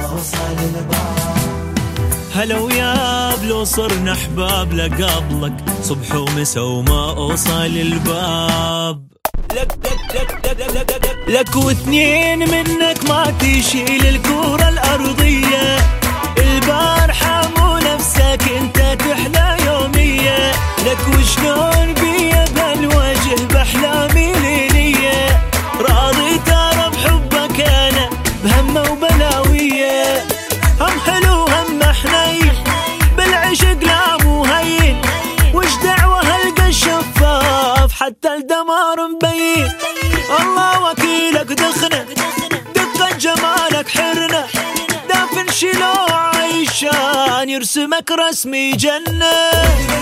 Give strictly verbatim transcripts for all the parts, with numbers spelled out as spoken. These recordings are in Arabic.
اوصل الباب. هلا وياب لو صرنا احباب لقبلك صبح ومسا وما اوصل الباب. لك لك لك لك لك لك, لك واثنين منك ما تشيل الكورة الأرضية. البارحة مو نفسك انت تحلى يومية. لك وشلون بيا بالوجه بأحلامي ليلية. راضي ترى بحبك انا بهمة وبلاوية. هم حلو هم حنين بالعشق لا مو هين. وش دعوة هلقى الشفاف حتى الدمار مبين. الله وكيلك دخنة دقة جمالك حرنة. دافن شلو عيشان يرسمك رسمي جنة.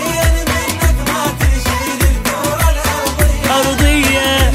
أرضية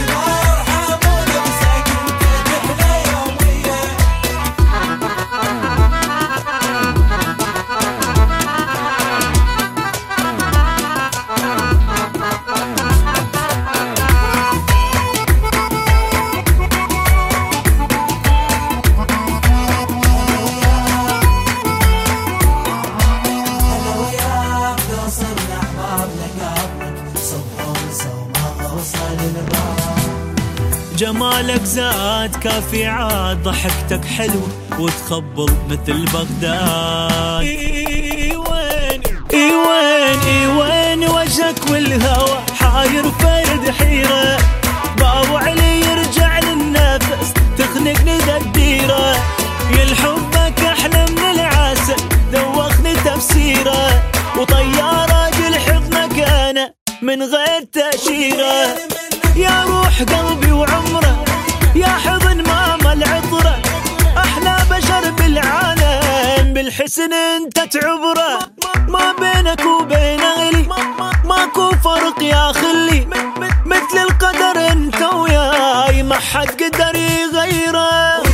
جمالك زاد كافي عاد. ضحكتك حلو وتخبل مثل بغداد. اي وين اي وين اي وين وجهك والهوى حاير فرد حيرة. بابو علي يرجع للنفس تخنقني ذا الديرة. يلحبك احلى من العسل ذوقني تفسيره. وطيارة جل حضنك انا من غير تأشيرة. يا روح قلبي وعمره يا حضن ماما العطرة. أحلى بشر بالعالم بالحسن انت تعبره. ما بينك وبين غلي ماكو فرق يا خلي. مثل القدر انت وياي ما حد قدر يغيره.